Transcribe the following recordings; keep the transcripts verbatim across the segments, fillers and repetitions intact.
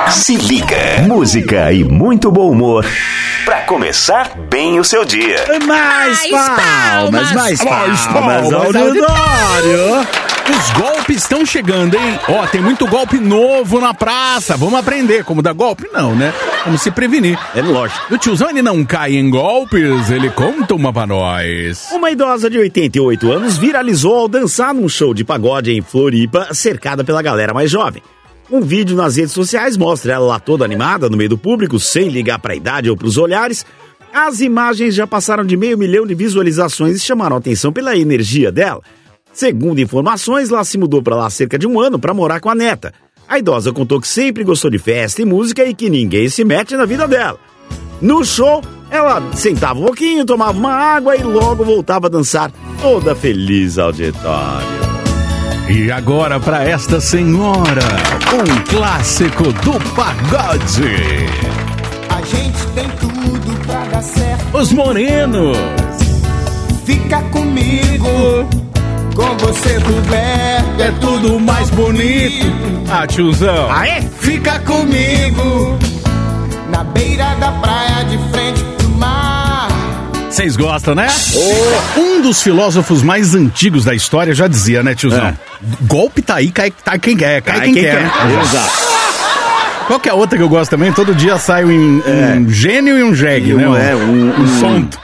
Se liga, música e muito bom humor pra começar bem o seu dia. Mais palmas, mais palmas, palmas, auditório. Os golpes estão chegando, hein? Ó, tem muito golpe novo na praça. Vamos aprender como dar golpe? Não, né? Vamos se prevenir. É lógico. O tiozão, ele não cai em golpes, ele conta uma pra nós. Uma idosa de oitenta e oito anos viralizou ao dançar num show de pagode em Floripa, cercada pela galera mais jovem. Um vídeo nas redes sociais mostra ela lá toda animada no meio do público, sem ligar pra idade ou pros olhares. As imagens já passaram de meio milhão de visualizações e chamaram a atenção pela energia dela. Segundo informações, ela se mudou pra lá há cerca de um ano pra morar com a neta. A idosa contou que sempre gostou de festa e música e que ninguém se mete na vida dela. No show, ela sentava um pouquinho, tomava uma água e logo voltava a dançar, toda feliz auditório. E agora pra esta senhora, um clássico do pagode. A gente tem tudo pra dar certo. Os morenos. Fica comigo, com você puder, É tudo mais bonito. Ah, tiozão. Aê? fica comigo, na beira da praia de frente pro mar. Vocês gostam, né? Oh. Um dos filósofos mais antigos da história já dizia, né, tiozão? É. Golpe tá aí, cai, tá quem quer, cai, Cai quem, quem quer. quer. Né? Exato. Qual que é a outra que eu gosto também? Todo dia sai um, um gênio e um jegue, E né? um- é, um- um um- sonto.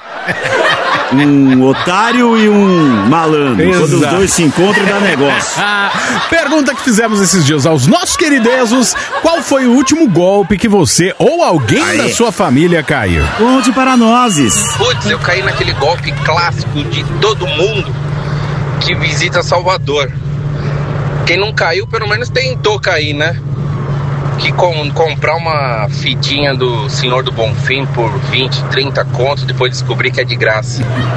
Um otário e um malandro. Exato. Quando os dois se encontram, dá negócio. Pergunta que fizemos esses dias aos nossos queridesos: qual foi o último golpe que você ou alguém Aí. da sua família caiu? Conte para nós. Putz, eu caí naquele golpe clássico de todo mundo que visita Salvador. Quem não caiu, pelo menos tentou cair, né? Que com, comprar uma fitinha do Senhor do Bonfim por vinte, trinta contos, depois descobrir que é de graça.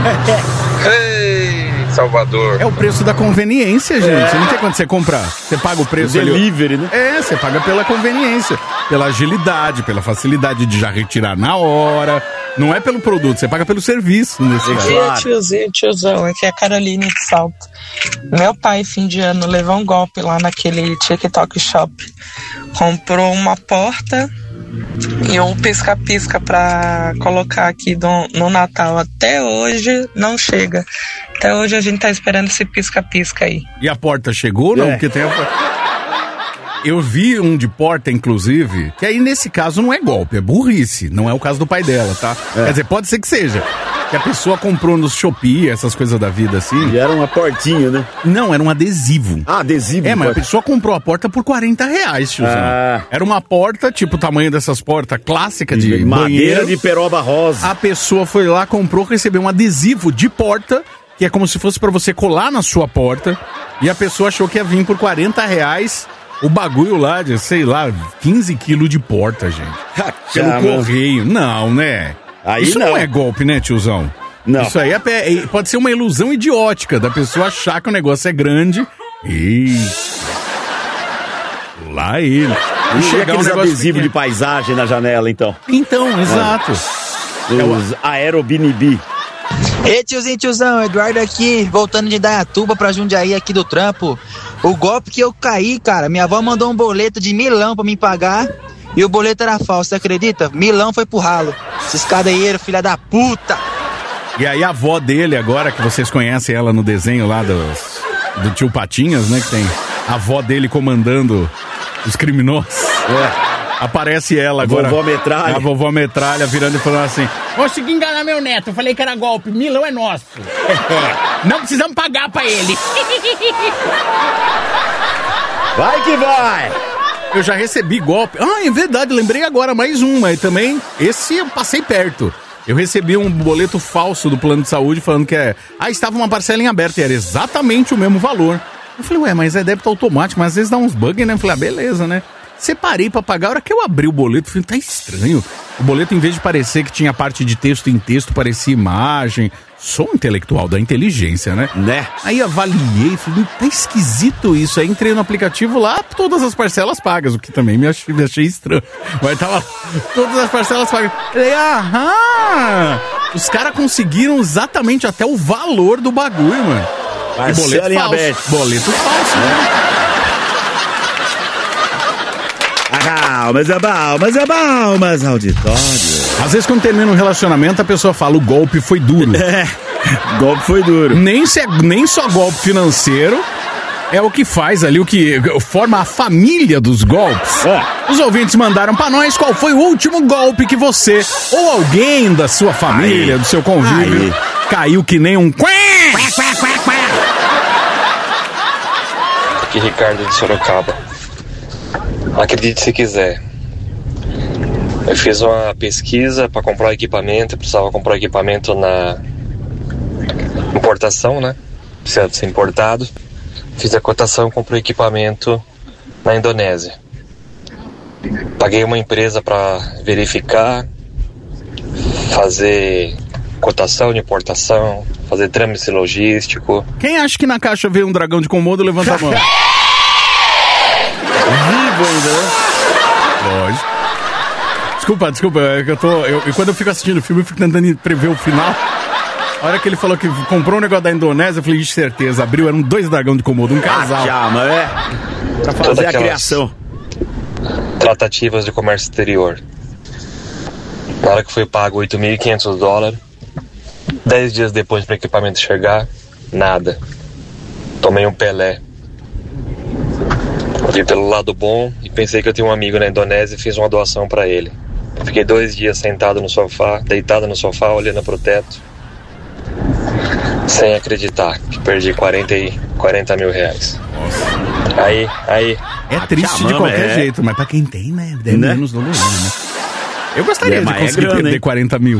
Ei, Salvador. É o preço da conveniência, gente. Não tem quando você comprar. Você paga o preço ali. Delivery, né? É, você paga pela conveniência, pela agilidade, pela facilidade de já retirar na hora. Não é pelo produto, você paga pelo serviço nesse caso. Claro. Dia, tiozinho, tiozão, aqui é a Caroline de Salto. Meu pai, fim de ano, levou um golpe lá naquele TikTok Shop. Comprou uma porta e um pisca-pisca pra colocar aqui no, no Natal. Até hoje não chega. Até hoje a gente tá esperando esse pisca-pisca aí. E a porta chegou? Não, É. porque tem a... Eu vi um de porta, inclusive, que aí nesse caso não é golpe, é burrice. Não é o caso do pai dela, tá? É. Quer dizer, pode ser que seja. Que a pessoa comprou no Shopee, essas coisas da vida assim. E era uma portinha, né? Não, era um adesivo. Ah, adesivo. É, mas a porta. pessoa comprou a porta por quarenta reais, tiozão. Ah. Era uma porta, tipo o tamanho dessas portas clássicas de, de madeira banheiro. de peroba rosa. A pessoa foi lá, comprou, recebeu um adesivo de porta, que é como se fosse pra você colar na sua porta. E a pessoa achou que ia vir por quarenta reais o bagulho lá de, sei lá, quinze quilos de porta, gente. Pelo Caramba. correio. Não, né? Aí Isso não. não é golpe, né, tiozão? Não. Isso aí é, é- pode ser uma ilusão idiótica da pessoa achar que o negócio é grande e... Lá ele. E chegar um aqueles negócio adesivos de pequeno. paisagem na janela, então. Então, exato. Os aerobinibi. Ei, tiozinho, tiozão, Eduardo aqui, voltando de Indaiatuba pra Jundiaí aqui do trampo. O golpe que eu caí, cara, minha avó mandou um boleto de milão pra me pagar e o boleto era falso, você acredita? Milão foi pro ralo. Esses cadeeiros, filha da puta. E aí a avó dele agora, que vocês conhecem ela no desenho lá dos, do tio Patinhas, né, que tem a avó dele comandando os criminosos. É. Aparece ela agora. Vovó Metralha. A vovó Metralha virando e falando assim: consegui enganar meu neto, eu falei que era golpe, milão é nosso. Não precisamos pagar pra ele. Vai que vai! Eu já recebi golpe. Ah, é verdade, lembrei agora mais um, mas também esse eu passei perto. Eu recebi um boleto falso do plano de saúde falando que é... Ah, estava uma parcela em aberto e era exatamente o mesmo valor. Eu falei, ué, mas é débito automático, mas às vezes dá uns bugs, né? Eu falei, ah, beleza, né? Separei pra pagar, a hora que eu abri o boleto, eu falei, tá estranho. O boleto, em vez de parecer que tinha parte de texto em texto, parecia imagem. Sou um intelectual da inteligência, né? Né? Aí avaliei, falei, tá esquisito isso. Aí entrei no aplicativo lá, todas as parcelas pagas, o que também me achei, me achei estranho. Mas tava todas as parcelas pagas. Falei, aham! Os caras conseguiram exatamente até o valor do bagulho, mano. E Parcela em aberto. Boleto falso, né? Ah, Balmas, é Balmas, é Balmas, auditório. Às vezes quando termina um relacionamento, a pessoa fala, o golpe foi duro. É, golpe foi duro. Nem, se é, nem só golpe financeiro é o que faz ali, o que forma a família dos golpes. É. Os ouvintes mandaram pra nós qual foi o último golpe que você ou alguém da sua família, Aí. do seu convívio, Aí. caiu que nem um... Aqui Ricardo de Sorocaba. Acredite se quiser. Eu fiz uma pesquisa para comprar equipamento, eu precisava comprar equipamento na importação, né? Precisava ser importado. Fiz a cotação, comprei equipamento na Indonésia. Paguei uma empresa para verificar, fazer cotação de importação, fazer trâmite logístico. Quem acha que na caixa veio um dragão de Komodo, levanta a mão. Vivo ainda, né? Lógico. Desculpa, desculpa, é que eu tô. Eu, e quando eu fico assistindo o filme, eu fico tentando prever o final. A hora que ele falou que comprou um negócio da Indonésia, eu falei, de certeza, abriu, eram dois dragões de Komodo, um casal. Ah, chama, é. Pra fazer Todas a aquelas criação. Tratativas de comércio exterior. Na hora que foi pago oito mil e quinhentos dólares, dez dias depois para o equipamento chegar, nada. Tomei um Pelé. Vi pelo lado bom e pensei que eu tinha um amigo na Indonésia e fiz uma doação para ele. Fiquei dois dias sentado no sofá, deitado no sofá, olhando pro teto, sem acreditar que perdi quarenta mil reais. Nossa. Aí, aí. É triste de qualquer é. jeito, mas pra quem tem, né? É né? menos doloroso, né? Eu gostaria é, de conseguir é grana, perder hein? quarenta mil.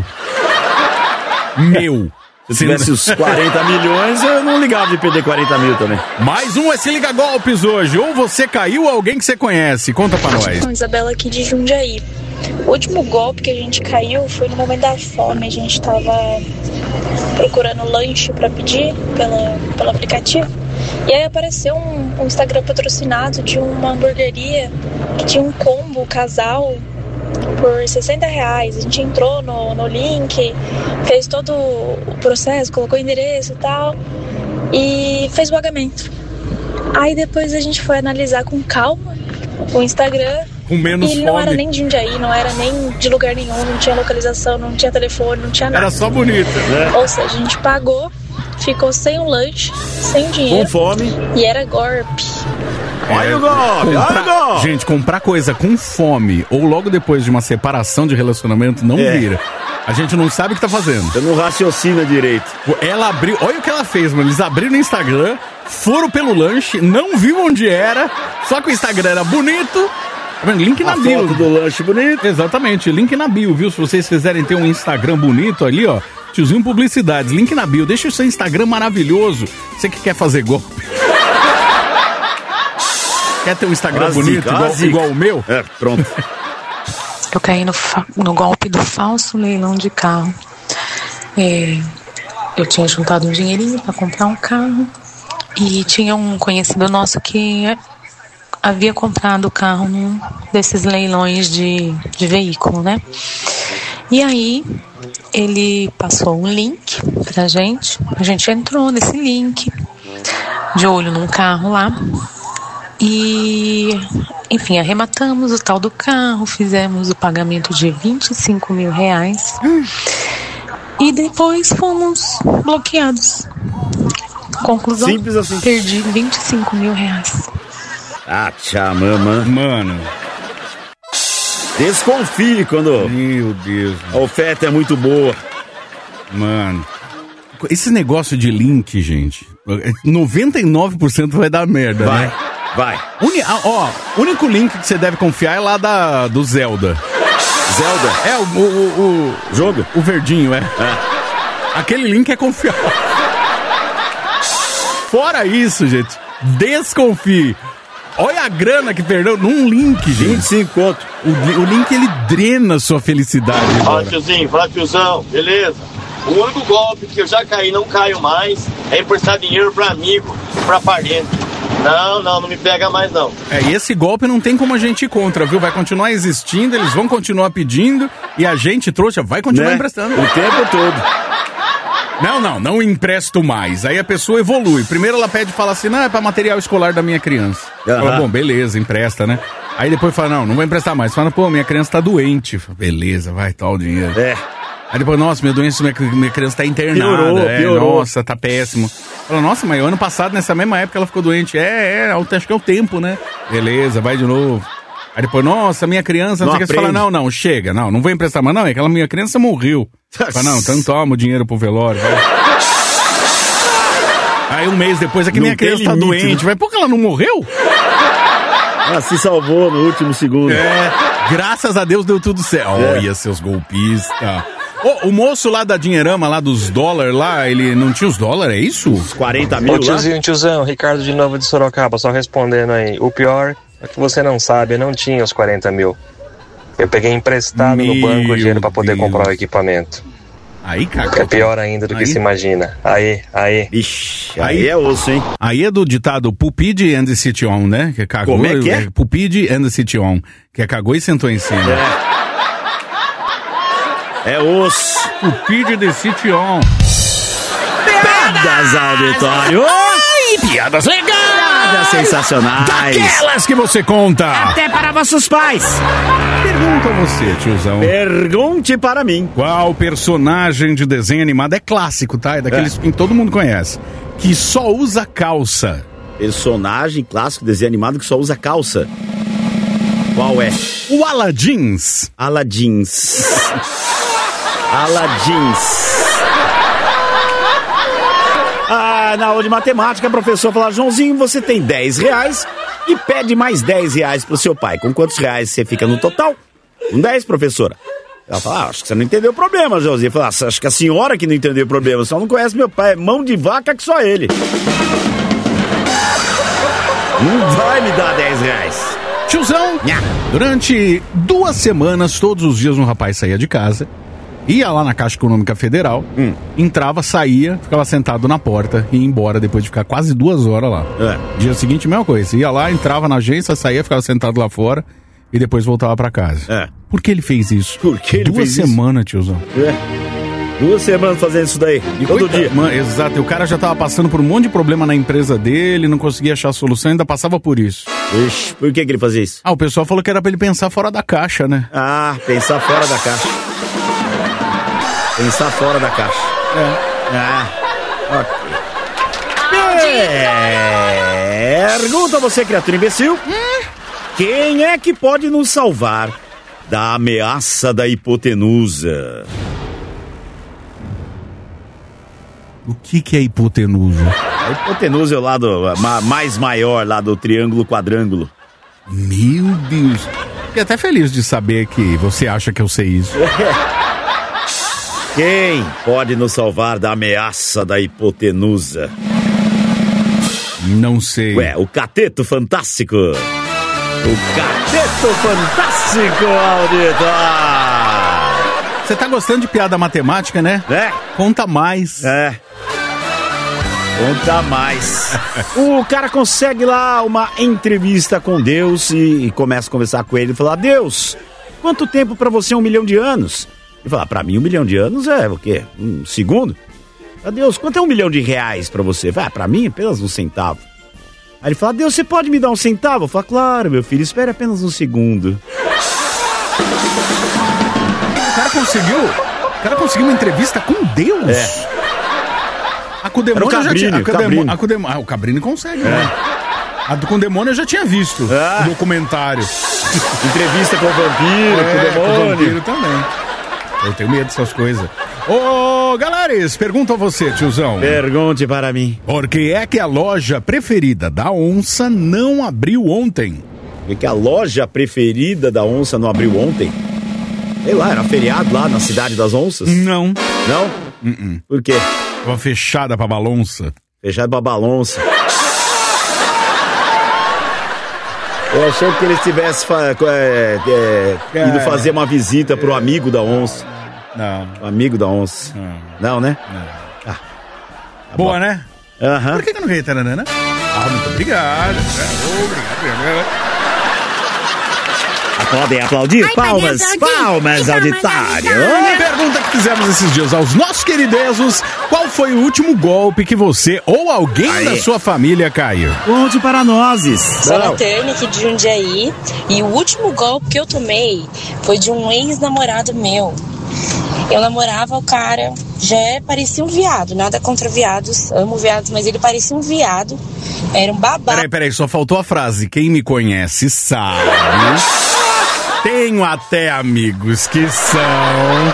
Meu. Se tivesse os quarenta milhões, eu não ligava de perder quarenta mil também. Mais um é Se Liga Golpes hoje. Ou você caiu ou alguém que você conhece. Conta pra nós. Isabela aqui de Jundiaí. O último golpe que a gente caiu foi no momento da fome. A gente tava procurando lanche pra pedir pela, pelo aplicativo. E aí apareceu um, um Instagram patrocinado de uma hamburgueria que tinha um combo casal por sessenta reais. A gente entrou no, no link, fez todo o processo, colocou o endereço e tal, e fez o pagamento. Aí depois a gente foi analisar com calma o Instagram. Com menos e ele fome. não era nem de Jundiaí, não era nem de lugar nenhum, não tinha localização, não tinha telefone, não tinha nada. Era só bonita, né? Ou seja, a gente pagou, ficou sem o lanche, sem dinheiro. Com fome. E era golpe. Olha o golpe, comprar, olha o golpe. Gente, comprar coisa com fome ou logo depois de uma separação de relacionamento não É. vira. A gente não sabe o que tá fazendo. Você não raciocina direito. Ela abriu, olha o que ela fez, mano. Eles abriram no Instagram, foram pelo lanche, não viu onde era, só que o Instagram era bonito. Tá vendo? Link na A bio. foto do lanche bonito. Exatamente, link na bio, viu? Se vocês quiserem ter um Instagram bonito ali, ó, tiozinho Publicidades, link na bio. Deixa o seu Instagram maravilhoso. Você que quer fazer golpe. Quer ter um Instagram Quase, bonito, igual, quase. igual o meu? É, pronto. Eu caí no, fa- no golpe do falso leilão de carro. É, eu tinha juntado um dinheirinho para comprar um carro e tinha um conhecido nosso que havia comprado o carro num desses leilões de, de veículo, né? E aí ele passou um link pra gente, a gente entrou nesse link, de olho num carro lá. E, enfim, arrematamos o tal do carro, fizemos o pagamento de vinte e cinco mil reais e depois fomos bloqueados. Conclusão, Simples assim. perdi vinte e cinco mil reais. Ah, tchau, mamãe. Mano, Desconfie quando meu Deus, a oferta é muito boa. mano. Esse negócio de link, gente, noventa e nove por cento vai dar merda, Vai, né? vai. Uni, ah, ó, o único link que você deve confiar é lá da, do Zelda. Zelda, É, o, o, o, jogo. o verdinho, é. É. Aquele link é confiável. Fora isso, gente, desconfie. Olha a grana que perdeu num link, gente. vinte e cinco conto. O, li- o link, ele drena sua felicidade. Fala, agora. tiozinho, fala, tiozão, beleza? O único golpe que eu já caí, não caio mais, é emprestar dinheiro pra amigo, pra parente. Não, não, não me pega mais não. É, e esse golpe não tem como a gente ir contra, viu? Vai continuar existindo, eles vão continuar pedindo e a gente, trouxa, vai continuar Né? emprestando. O tempo todo. Não, não, não empresto mais. Aí a pessoa evolui. Primeiro ela pede e fala assim, não, é pra material escolar da minha criança. Aham. Fala, bom, beleza, empresta, né? Aí depois fala, não, não vou emprestar mais. Fala, pô, minha criança tá doente. Fala, beleza, vai, tá o dinheiro. É. Aí depois, nossa, minha doença, minha, minha criança tá internada. Piorou, é, piorou. Nossa, tá péssimo. Fala, nossa, mas ano passado, nessa mesma época, ela ficou doente. É, é, acho que é o tempo, né? Beleza, vai de novo. Aí depois, nossa, minha criança, não, não sei o que. Você fala, não, não, chega, não, não vou emprestar mais. Não, é que aquela minha criança morreu. Fala, não, então toma o dinheiro pro velório, vai. Aí um mês depois, aqui minha criança limite, tá doente. Né? Vai, por que ela não morreu? Ela se salvou no último segundo. É, graças a Deus deu tudo certo. É. Olha, seus golpistas. Oh, o moço lá da Dinheirama, lá dos dólares lá, ele não tinha os dólares, é isso? Os quarenta mil Ô tiozinho, tiozão, Ricardo de novo de Sorocaba, só respondendo aí. O pior é que você não sabe, eu não tinha os quarenta mil. Eu peguei emprestado Meu no banco o dinheiro pra poder Deus. comprar o equipamento. Aí, cara. É pior ainda do aí? que se imagina. Aí, aí. Ixi, aí, aí é osso, hein? Aí é do ditado Pupide and the City On, né? Que cagou. Como é que é? Pupide and the City On. Que cagou e sentou em cima. É. É osso. Pupide and the City On. Piadas, auditório. Ai, piadas legais. Piadas sensacionais. Daquelas que você conta. Até para vossos pais. Pergunta a você, tiozão. Pergunte para mim. Qual personagem de desenho animado é clássico, tá? É daqueles é. que todo mundo conhece. Que só usa calça. Personagem clássico de desenho animado que só usa calça. Qual é? O Aladins. Aladins. Aladins. Ah, na aula de matemática, a professora fala, Joãozinho, você tem dez reais e pede mais dez reais pro seu pai. Com quantos reais você fica no total? Com dez, professora. Ela fala, ah, acho que você não entendeu o problema, Joãozinho. Fala, ah, acho que a senhora que não entendeu o problema, só não conhece meu pai, é mão de vaca que só ele. Não vai me dar dez reais. Tiozão, Nha. durante duas semanas, todos os dias um rapaz saía de casa, ia lá na Caixa Econômica Federal, hum. entrava, saía, ficava sentado na porta e ia embora depois de ficar quase duas horas lá. É. Dia seguinte, mesma coisa. Ia lá, entrava na agência, saía, ficava sentado lá fora e depois voltava pra casa. É. Por que ele fez isso? Por que ele duas fez semanas, tiozão. É. Duas semanas fazendo isso daí, e todo dia. Mano, exato, e o cara já tava passando por um monte de problema na empresa dele, não conseguia achar a solução, ainda passava por isso. Ixi, por que que ele fazia isso? Ah, o pessoal falou que era pra ele pensar fora da caixa, né? Ah, pensar fora da caixa. Pensar fora da caixa. É. Ah, ok. É... Pergunta a você, criatura imbecil. Hum? Quem é que pode nos salvar da ameaça da hipotenusa? O que que é hipotenusa? A hipotenusa é o lado ma- mais maior lá do triângulo quadrângulo. Meu Deus. Fiquei até feliz de saber que você acha que eu sei isso. Quem pode nos salvar da ameaça da hipotenusa? Não sei. Ué, o Cateto Fantástico. O Cateto Fantástico, auditor. Você tá gostando de piada matemática, né? É. Conta mais. É. Conta mais. O cara consegue lá uma entrevista com Deus e, e começa a conversar com ele e fala, Deus, quanto tempo pra você é um milhão de anos? Ele fala, pra mim um milhão de anos é o quê? Um segundo? Deus, quanto é um milhão de reais pra você? Ah, pra mim apenas um centavo. Aí ele fala, Deus, você pode me dar um centavo? Eu falo, claro, meu filho, espere apenas um segundo. O cara conseguiu, o cara conseguiu uma entrevista com Deus? É. A com o demônio o Cabrini, já tinha. A o Cabrini. A com o, demo, ah, o Cabrini consegue, é. né? A com o demônio eu já tinha visto. Ah. O documentário. Entrevista com o vampiro, é, com o demônio. Com o vampiro também. Eu tenho medo dessas coisas. Ô, Galares, pergunto a você, tiozão. Pergunte para mim. Por que é que a loja preferida da onça não abriu ontem? Por que a loja preferida da onça não abriu ontem? Sei lá, era feriado lá na Cidade das Onças? Não. Não? Uh-uh. Por quê? Tava fechada pra balonça. Fechada pra balonça. Eu achei que eles tivessem é, é, ido fazer uma visita pro amigo da onça. Não. O amigo da onça. Não, não né? Não. Ah, tá boa, bom. Né? Aham. Por que que eu não ganhei taranana? Ah, muito obrigado. Obrigado, obrigado. podem aplaudir. Ai, palmas, pode aplaudir. palmas, auditório. A pergunta que fizemos esses dias aos nossos queridesos: qual foi o último golpe que você ou alguém Aí. da sua família caiu? Conte para nós. Sou a Tânia aqui de Jundiaí e o último golpe que eu tomei foi de um ex-namorado meu. Eu namorava o cara, já parecia um viado, nada contra viados, amo viados, mas ele parecia um viado, era um babá. Peraí, peraí, só faltou a frase: quem me conhece sabe. Tenho até amigos que são.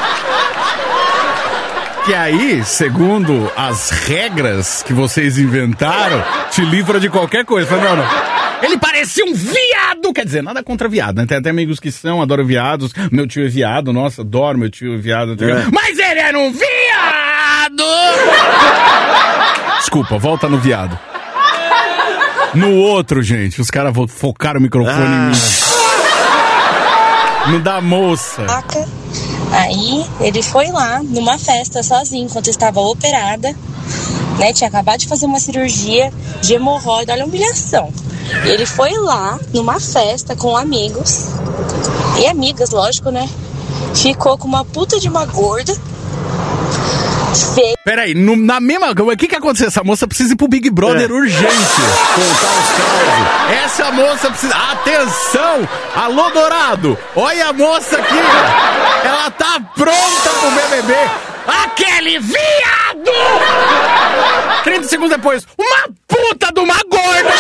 Que aí, segundo as regras que vocês inventaram, te livra de qualquer coisa. Fala, não, não. Ele parecia um viado! Quer dizer, nada contra viado, né? Tem até amigos que são, adoro viados. Meu tio é viado, nossa, adoro meu tio é viado. É. Mas ele era um viado! Desculpa, volta no viado. No outro, gente, os caras focaram o microfone ah. em mim. No da moça. Aí, ele foi lá, numa festa, sozinho, enquanto eu estava operada. Né, tinha acabado de fazer uma cirurgia de hemorroida, olha a humilhação. Ele foi lá numa festa com amigos e amigas, lógico, né? Ficou com uma puta de uma gorda. Feia. Peraí, no, na mesma. O que que aconteceu? Essa moça precisa ir pro Big Brother é. urgente. Contar os causos. Essa moça precisa. Atenção! Alô, Dourado! Olha a moça aqui! Ela tá pronta pro B B B! Aquele viado! trinta segundos depois, uma puta de uma gorda!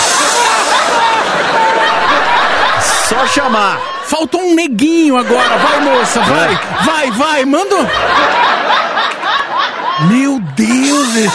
Só chamar. Faltou um neguinho agora. Vai, moça, vai, vai, vai, manda. Meu Deus!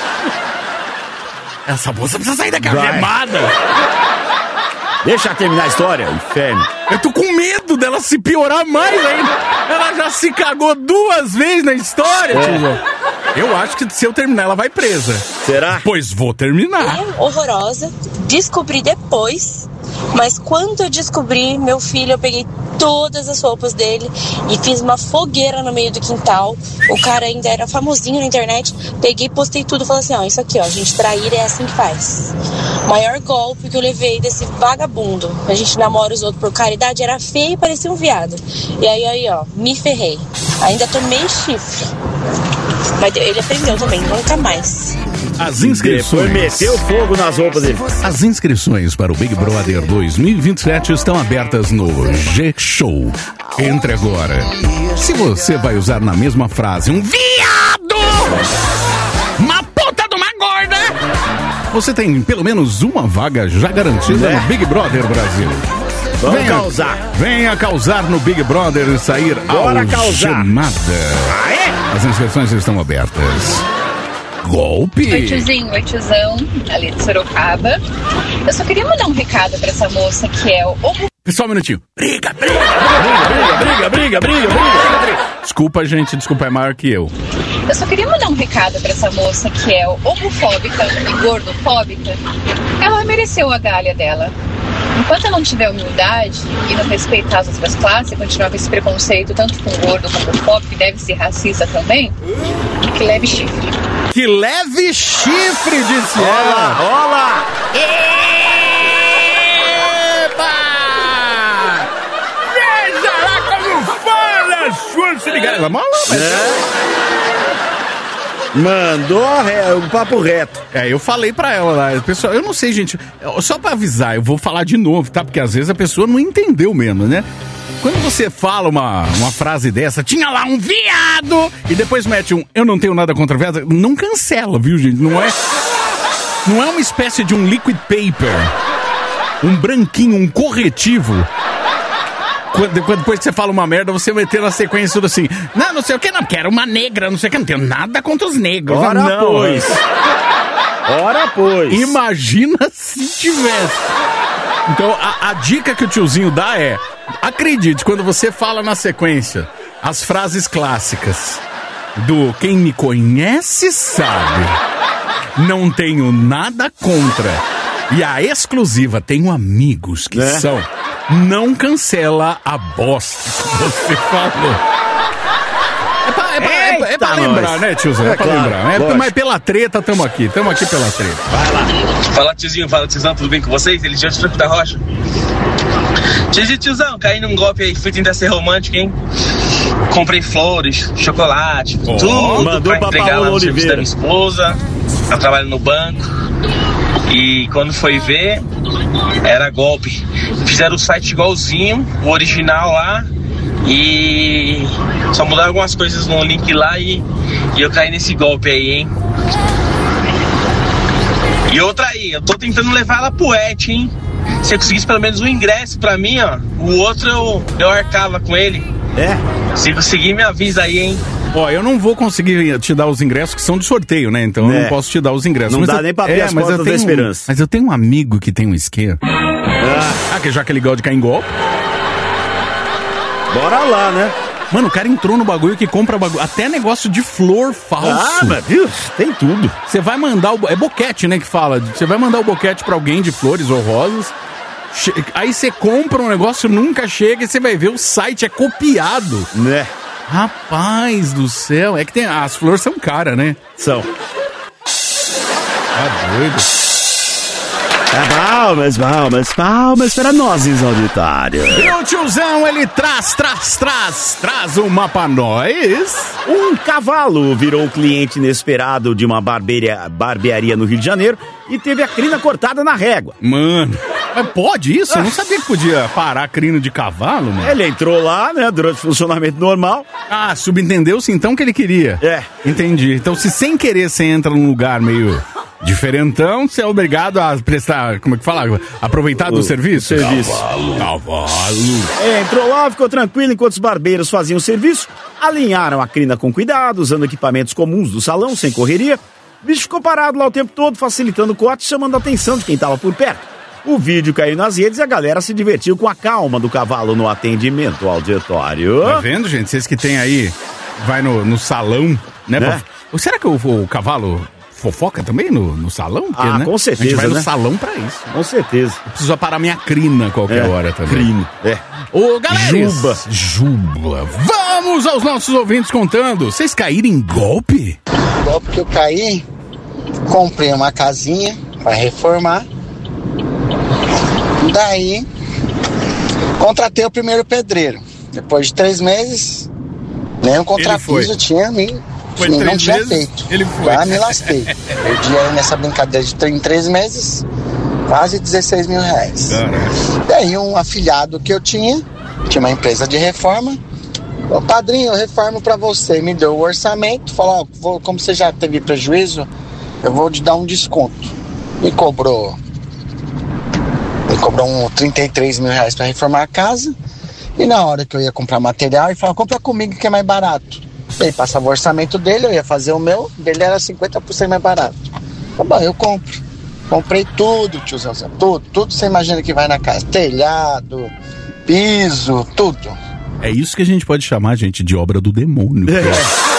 Essa moça precisa sair daqui algemada. Deixa eu terminar a história, inferno. Eu tô com medo dela se piorar mais ainda. Ela já se cagou duas vezes na história, é. tio. Eu acho que se eu terminar, ela vai presa. Será? Pois vou terminar. É horrorosa. Descobri depois. Mas quando eu descobri, meu filho, eu peguei todas as roupas dele e fiz uma fogueira no meio do quintal. O cara ainda era famosinho na internet. Peguei, postei tudo e falei assim, ó, isso aqui, ó, a gente trair é assim que faz. O maior golpe que eu levei desse vagabundo. A gente namora os outros por caridade, era feio e parecia um viado. E aí, aí, ó, me ferrei. Ainda tomei chifre. Mas ele aprendeu também, nunca mais. As inscrições... meteu fogo nas roupas dele. As inscrições para o Big Brother dois mil e vinte e sete estão abertas no G-Show. Entre agora. Se você vai usar na mesma frase um viado, uma puta de uma gorda, você tem pelo menos uma vaga já garantida é. no Big Brother Brasil. Vamos venha, causar. Venha causar no Big Brother e sair algemada. As inscrições estão abertas. Golpe! Oi, tiozinho, oi, tiozão, ali de Sorocaba. Eu só queria mandar um recado pra essa moça que é o... Pessoal, um minutinho. Briga, briga, briga, briga, briga, briga, briga, briga, briga. Desculpa, gente, desculpa, é maior que eu. Eu só queria mandar um recado pra essa moça que é homofóbica e gordofóbica. Ela mereceu a galha dela. Enquanto ela não tiver humildade e não respeitar as outras classes, continuar com esse preconceito tanto com gordo como com fóbico, que deve ser racista também, que leve chifre. Que leve chifre, disse ela. Olha lá. Epa! Veja lá como fala, sua se ligar. Ela mola, mas... É. Mandou o papo reto. É, eu falei pra ela lá, pessoal, eu não sei, gente, só pra avisar, eu vou falar de novo, tá? Porque às vezes a pessoa não entendeu mesmo, né? Quando você fala uma, uma frase dessa, tinha lá um viado, e depois mete um, eu não tenho nada contra viado, não cancela, viu, gente? Não é, não é uma espécie de um liquid paper, um branquinho, um corretivo. Quando, depois que você fala uma merda, você vai ter na sequência tudo assim, não, não sei o que, não quero uma negra, não sei o que, não tenho nada contra os negros. Ora, não, pois. Ora, pois. Imagina se tivesse. Então, a, a dica que o tiozinho dá é, acredite, quando você fala na sequência as frases clássicas do quem me conhece sabe, não tenho nada contra, e a exclusiva, tenho amigos que é. são... Não cancela a bosta que você falou. É pra, é pra, é É, é pra lembrar, nós. né, tiozão? É, é pra claro, lembrar. É, mas pela treta, tamo aqui. Tamo aqui pela treta. Vai lá. Fala, tiozinho. Fala, tiozão. Tudo bem com vocês? Ele de Franco da Rocha. Tiozinho, tiozão. Caí num golpe aí. Fui tentar ser romântico, hein? Comprei flores, chocolate, oh, tudo mandou pra entregar lá no serviço da minha esposa. Ela trabalha no banco. E quando foi ver, era golpe. Fizeram o site igualzinho, o original lá. E só mudaram algumas coisas no link lá e, e eu caí nesse golpe aí, hein? E outra aí, eu tô tentando levar ela pro Et, hein? Se eu conseguisse pelo menos um ingresso pra mim, ó, o outro eu, eu arcava com ele. É? Se conseguir, me avisa aí, hein? Ó, eu não vou conseguir te dar os ingressos que são de sorteio, né? Então é. eu não posso te dar os ingressos. Não mas dá eu, nem pra abrir é, as mas portas eu tenho da esperança. Um, mas eu tenho um amigo que tem um esquema. Ah, ah que já que ele gosta de cair em golpe. Bora lá, né? Mano, o cara entrou no bagulho que compra bagulho. Até negócio de flor falso. Ah, meu Deus, tem tudo. Você vai mandar o... É boquete, né, que fala. Você vai mandar o boquete pra alguém de flores ou rosas. Che... Aí você compra um negócio, nunca chega e você vai ver o site é copiado. Né? Rapaz do céu. É que tem... As flores são caras, né? São. Tá doido. É, palmas, palmas, palmas para nós, auditório. E o tiozão, ele traz, traz, traz, traz uma pra nós. Um cavalo virou cliente inesperado de uma barbearia, barbearia no Rio de Janeiro e teve a crina cortada na régua. Mano, mas pode isso? Eu não sabia que podia parar a crina de cavalo, mano. Ele entrou lá, né, durante o funcionamento normal. Ah, subentendeu-se então que ele queria. É. Entendi. Então, se sem querer você entra num lugar meio... diferentão, você é obrigado a prestar, como é que fala? Aproveitar o, do serviço? Serviço. Cavalo. Cavalo. É, entrou lá, ficou tranquilo enquanto os barbeiros faziam o serviço, alinharam a crina com cuidado, usando equipamentos comuns do salão, sem correria. O bicho ficou parado lá o tempo todo, facilitando o corte, chamando a atenção de quem estava por perto. O vídeo caiu nas redes e a galera se divertiu com a calma do cavalo no atendimento ao auditório. Tá vendo, gente? Vocês que tem aí, vai no, no salão, né? né? Pra... Será que o, o cavalo... fofoca também no, no salão? Porque, ah, né? com certeza, a gente vai né? no salão pra isso. Com certeza. Eu preciso parar minha crina a qualquer é, hora também. Crina, é. Ô, galera! Juba. Juba. Vamos aos nossos ouvintes contando. Vocês caíram em golpe? O golpe que eu caí, comprei uma casinha pra reformar. Daí, contratei o primeiro pedreiro. Depois de três meses, nem o contrapiso tinha me... Foi não três tinha meses, feito. Ele foi. Já me lasquei. Perdi aí nessa brincadeira de em três meses, quase dezesseis mil reais. Caramba. Daí um afilhado que eu tinha, tinha uma empresa de reforma. Ô padrinho, eu reformo pra você. Me deu o orçamento, falou, ó, vou, como você já teve prejuízo, eu vou te dar um desconto. Me cobrou. Me cobrou um trinta e três mil reais pra reformar a casa. E na hora que eu ia comprar material, ele falou, compra comigo que é mais barato. Ele passava o orçamento dele, eu ia fazer o meu, dele era cinquenta por cento mais barato. Tá bom, eu compro. Comprei tudo, tiozão, tudo, tudo você imagina que vai na casa. Telhado, piso, tudo. É isso que a gente pode chamar, gente, de obra do demônio. É.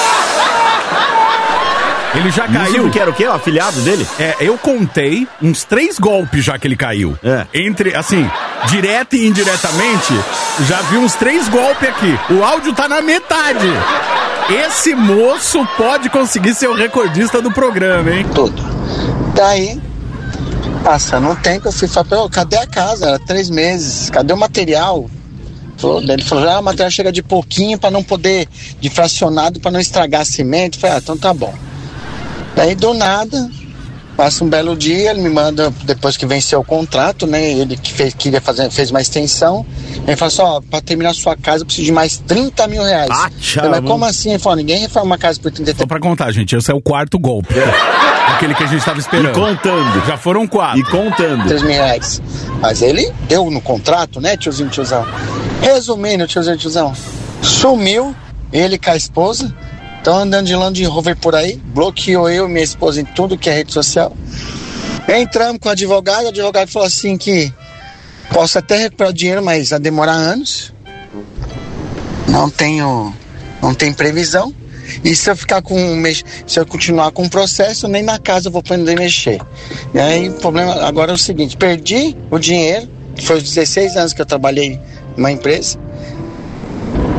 Ele já caiu. Isso que era o quê? O afilhado dele? É, eu contei uns três golpes já que ele caiu. É. Entre, assim, direto e indiretamente, já vi uns três golpes aqui. O áudio tá na metade. Esse moço pode conseguir ser o recordista do programa, hein? Tudo. Daí, passando um tempo, eu fui falar, cadê a casa? Era três meses. Cadê o material? Ele falou, ah, o material chega de pouquinho pra não poder, de fracionado, pra não estragar cimento. Eu falei, ah, então tá bom. Daí, do nada, passa um belo dia, ele me manda, depois que venceu o contrato, né, ele que fez, queria fazer, fez uma extensão, ele falou assim, ó, pra terminar a sua casa eu preciso de mais trinta mil reais. Ah, tchau, falei, mas como assim? Ele falou, ninguém reforma uma casa por trinta e três. Só pra contar, gente, esse é o quarto golpe. É. Aquele que a gente tava esperando. E contando. Já foram quatro. E contando. três mil reais. Mas ele deu no contrato, né, tiozinho, tiozão? Resumindo, tiozinho, tiozão, sumiu, ele com a esposa, estão andando de Land Rover por aí, bloqueou eu e minha esposa em tudo que é rede social. Entramos com o advogado, o advogado falou assim que posso até recuperar o dinheiro, mas vai demorar anos. Não tenho, não tem previsão. E se eu ficar com se eu continuar com o processo, nem na casa eu vou poder mexer. E aí o problema agora é o seguinte, perdi o dinheiro, que foi os dezesseis anos que eu trabalhei numa empresa.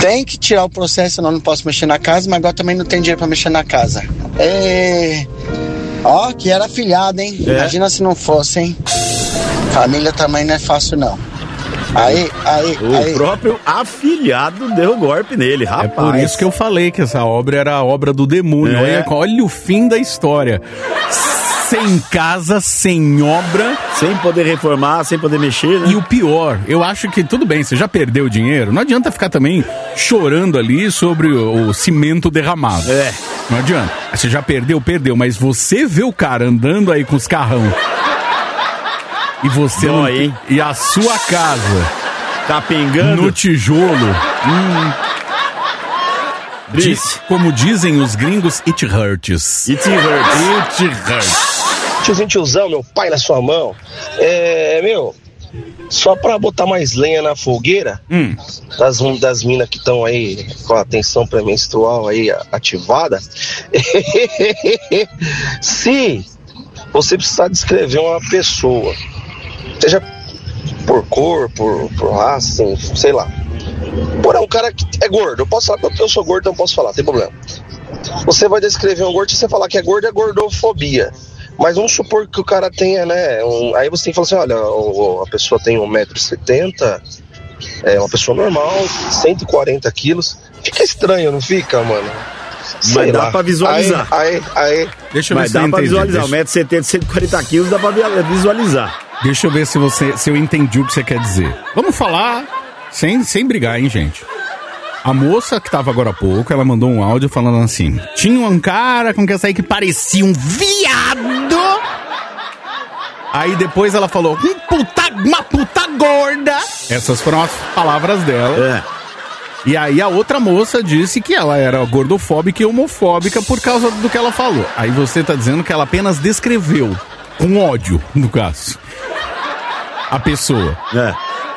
Tem que tirar o processo, senão eu não posso mexer na casa, mas agora também não tem dinheiro pra mexer na casa. É... Ó, que era afilhado, hein? É. Imagina se não fosse, hein? Família também não é fácil, não. Aí, aí, o aí. O próprio afilhado deu golpe nele, rapaz. É por isso que eu falei que essa obra era a obra do demônio. É. Olha, olha o fim da história. Sem casa, sem obra. Sem poder reformar, sem poder mexer, né? E o pior, eu acho que tudo bem, você já perdeu o dinheiro. Não adianta ficar também chorando ali sobre o, o cimento derramado. É. Não adianta. Você já perdeu, perdeu. Mas você vê o cara andando aí com os carrão. E você Dói, não... hein? E a sua casa... Capengando. No tijolo. Hum. Diz, como dizem os gringos, it hurts. It hurts. It hurts. Tiozinho, tiozão, meu pai na sua mão. É, meu, só pra botar mais lenha na fogueira, hum. das, das minas que estão aí com a tensão pré-menstrual aí ativada, se você precisar descrever uma pessoa, seja por cor, por, por raça, assim, sei lá. Por é um cara que é gordo, eu posso falar porque eu sou gordo, então posso falar, não tem problema. Você vai descrever um gordo, se você falar que é gordo, é gordofobia. Mas vamos supor que o cara tenha, né, um, aí você tem que falar assim, olha, o, a pessoa tem um metro e setenta, é uma pessoa normal, cento e quarenta quilos, fica estranho, não fica, mano? Sei Mas lá. dá pra visualizar. Aí, aí, aí. Deixa eu ver Mas se eu dá pra entendi. visualizar, Deixa... um metro e setenta, cento e quarenta quilos, dá pra visualizar. Deixa eu ver se, você, se eu entendi o que você quer dizer. Vamos falar sem, sem brigar, hein, gente? A moça que tava agora há pouco, ela mandou um áudio falando assim: tinha um cara com que essa aí que parecia um viado. Aí depois ela falou, um puta, uma puta gorda. Essas foram as palavras dela. É. E aí a outra moça disse que ela era gordofóbica e homofóbica por causa do que ela falou. Aí você tá dizendo que ela apenas descreveu, com ódio, no caso, a pessoa. É.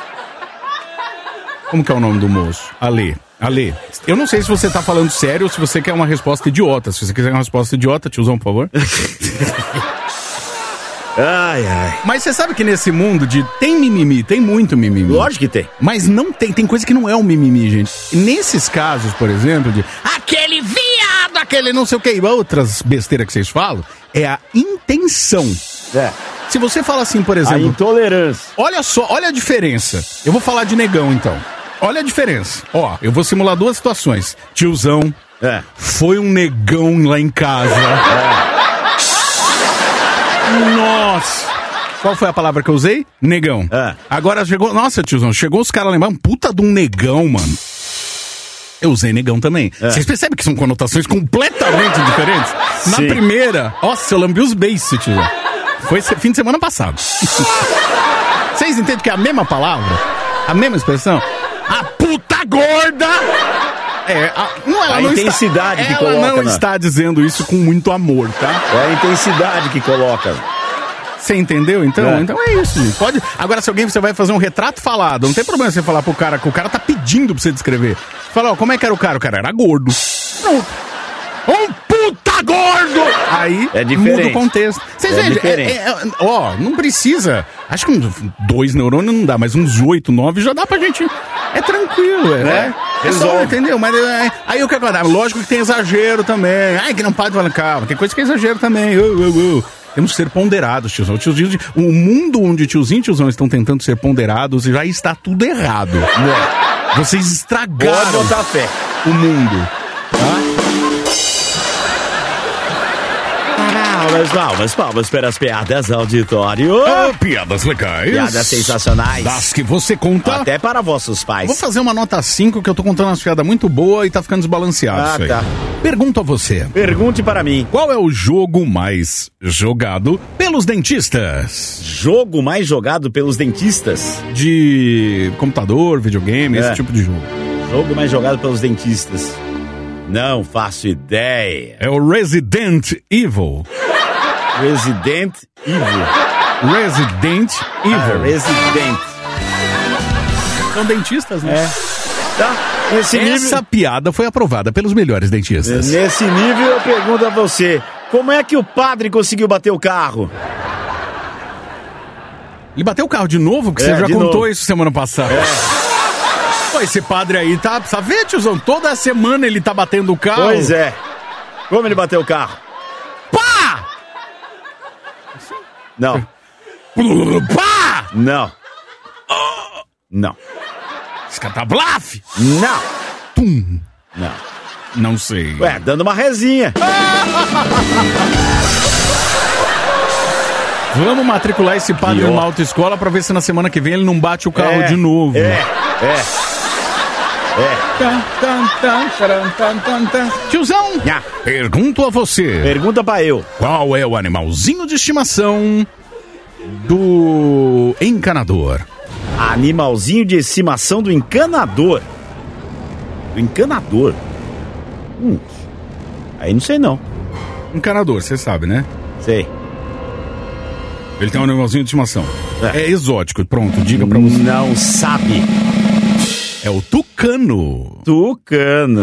Como que é o nome do moço? Ale. Ale, eu não sei se você tá falando sério ou se você quer uma resposta idiota. Se você quiser uma resposta idiota, tiozão, por favor. Ai, ai. Mas você sabe que nesse mundo de tem mimimi, tem muito mimimi. Lógico que tem. Mas não tem, tem coisa que não é um mimimi, gente. E nesses casos, por exemplo, de aquele viado, aquele não sei o que, e outras besteiras que vocês falam, é a intenção. É. Se você fala assim, por exemplo... A intolerância. Olha só, olha a diferença. Eu vou falar de negão, então. Olha a diferença. Ó, eu vou simular duas situações. Tiozão, é. Foi um negão lá em casa. É. Nossa! Qual foi a palavra que eu usei? Negão. É. Agora chegou... Nossa, tiozão, chegou os caras lá, um puta de um negão, mano. Eu usei negão também. É. Vocês percebem que são conotações completamente diferentes? Sim. Na primeira... Nossa, eu lambi os beiços, tiozão. Foi fim de semana passado. Vocês entendem que é a mesma palavra? A mesma expressão? A puta gorda! É, a, não, ela a não intensidade está, que ela coloca. não né? está dizendo isso com muito amor, tá? É a intensidade que coloca. Você entendeu, então? É. Então é isso, gente. Pode... Agora, se alguém você vai fazer um retrato falado, não tem problema você falar pro cara que o cara tá pedindo pra você descrever. Fala, ó, como é que era o cara? O cara era gordo. Pronto. Um puta gordo! Aí é diferente. Muda o contexto. Vocês é vejam, é, é, ó, não precisa. Acho que uns dois neurônios não dá, mas uns oito, nove já dá pra gente. É tranquilo, é. É, é só, entendeu? Mas é, aí o que acontece? Lógico que tem exagero também. Ai, que não pode falar, calma, tem coisa que é exagero também. Uh, uh, uh. Temos que ser ponderados, tiozão. Tiozinho, o mundo onde tiozinho e tiozão estão tentando ser ponderados já está tudo errado. É. Vocês estragaram Pode botar fé. o mundo. Tá? Palmas, palmas, palmas para as piadas auditório. Ah, piadas legais. Piadas sensacionais. Das que você conta. Até para vossos pais. Vou fazer uma nota cinco que eu tô contando uma piada muito boa e tá ficando desbalanceado Ah, isso aí. tá. Pergunto a você. Pergunte para mim. Qual é o jogo mais jogado pelos dentistas? Jogo mais jogado pelos dentistas? De computador, videogame, É. esse tipo de jogo. Jogo mais jogado pelos dentistas? Não faço ideia. É o Resident Evil. Resident Evil. Resident Evil. Ah, Resident. São dentistas, né? É. Tá. Nesse Essa nível, piada foi aprovada pelos melhores dentistas. nesse nível eu pergunto a você, como é que o padre conseguiu bater o carro? Ele bateu o carro de novo? Porque É, você já de contou novo. isso semana passada. É. Pô, esse padre aí tá, precisa ver, tiozão, toda semana ele tá batendo o carro. Pois é. Como ele bateu o carro? Pá! Não. Pá! Não. Não. Escatablaf? Não. Tum. Não. Não sei. Ué, dando uma resinha. Vamos matricular esse padre Pior. numa autoescola pra ver se na semana que vem ele não bate o carro É, de novo. É, é. É. Tan, tan, tan, taran, tan, tan, tan. Tiozão, Nha. pergunto a você. Pergunta pra eu. Qual é o animalzinho de estimação do encanador? Animalzinho de estimação do encanador. Do encanador? Hum. Aí não sei não. Encanador, você sabe, né? Sei. Ele tem um animalzinho de estimação. É. É exótico, pronto, diga pra você. Não sabe. É o tucano. Tucano.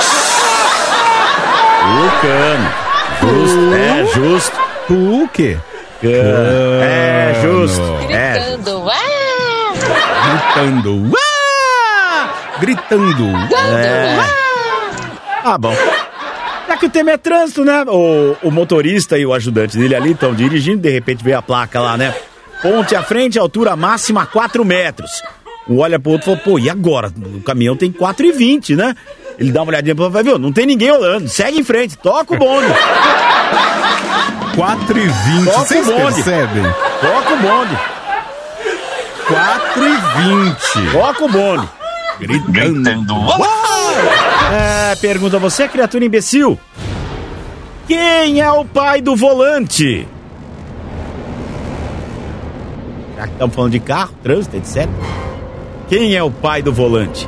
Tucano. Justo, é justo. Tu o quê? É justo. É. Gritando, ah! Gritando. Uá! Gritando. É. Ah, bom. Já que o tema é trânsito, né? O, o motorista e o ajudante dele ali estão dirigindo, de repente veio a placa lá, né? Ponte à frente, altura máxima quatro metros. Um olha pro outro e fala, pô, e agora? O caminhão tem quatro e vinte, né? Ele dá uma olhadinha pra vai ver, não tem ninguém olhando. Segue em frente, toca o bonde. quatro e vinte, Toca vocês o bonde. percebem? Toca o bonde. quatro e vinte. Toca o bonde. Gritando. É, pergunta a você, criatura imbecil. Quem é o pai do volante? Já que estamos falando de carro, trânsito, etcétera. Quem é o pai do volante?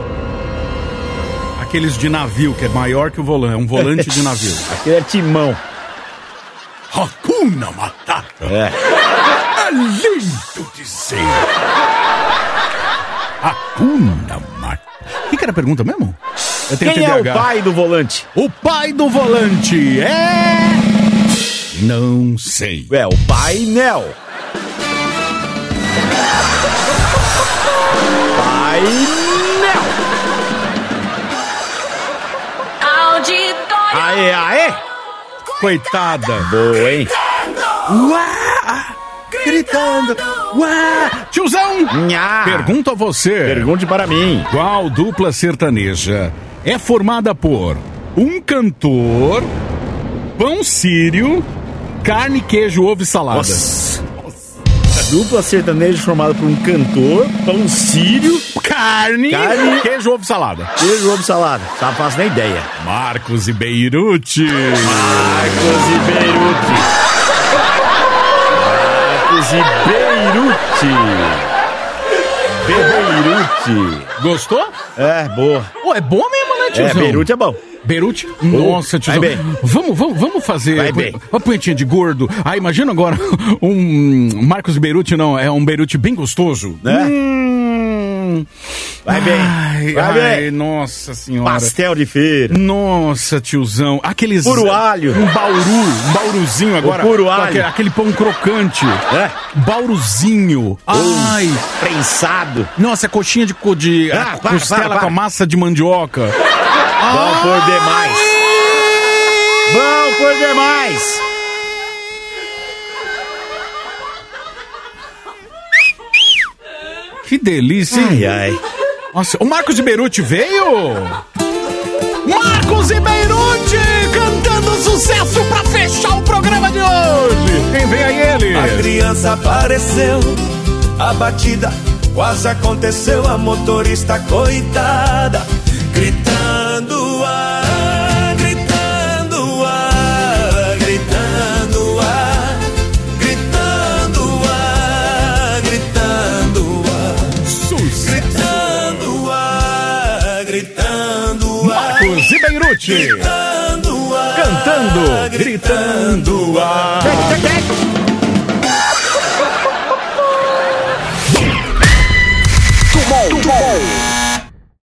Aqueles de navio, que é maior que o volante. É um volante de navio. Aquele é timão. Hakuna Matata. É. É lindo dizer. Hakuna Matata. O que, que era a pergunta mesmo? Eu tenho Quem T D A H. é o pai do volante? O pai do volante é... Não sei. É o painel. Painel. Auditório. Aê, aê. Coitada. Boa, hein? Uá! Gritando. Uá! Tiozão! Nha. Pergunto a você. Pergunte para mim. Qual dupla sertaneja é formada por um cantor, pão sírio, carne, queijo, ovo e salada? Nossa. Dupla sertaneja formada por um cantor, pão sírio, carne, carne, queijo, ovo e salada. Queijo, ovo e salada. Tá fácil nem ideia. Marcos e Beirute. Marcos e Beirute. Marcos e Beirute. Beirute. Gostou? É, boa. Pô, é bom mesmo, né, tiozão? É, Beirute é bom. Beirute? Nossa, tiozão. Vai bem. Vamos, vamos, vamos fazer Vai bem. uma punhetinha de gordo. Ah, imagina agora um Marcos e Beirute, não, é um Beirute bem gostoso. Né? Hum. Vai bem. Ai, Vai ai, bem. nossa senhora. Pastel de feira. Nossa, tiozão. Aqueles... Puro alho. Um bauru, um bauruzinho agora. puro com alho. Aquele, aquele pão crocante. É. Bauruzinho. Ai. Prensado. Nossa, coxinha de, co- de Ah, a para, costela para, para. com a massa de mandioca. Bom por demais. Bom por demais. Que delícia, hein? Ai, ai. Nossa, o Marcos e Beirute veio? Marcos e Beirute cantando sucesso pra fechar o programa de hoje. Quem vem aí ele? A criança apareceu, a batida quase aconteceu, a motorista coitada, gritando, ah, gritando, ah, gritando, ah, gritando, ah, gritando, ah, Sus. gritando, ah, gritando, ah, Marcos e Beirute gritando, ah, cantando, gritando. ah.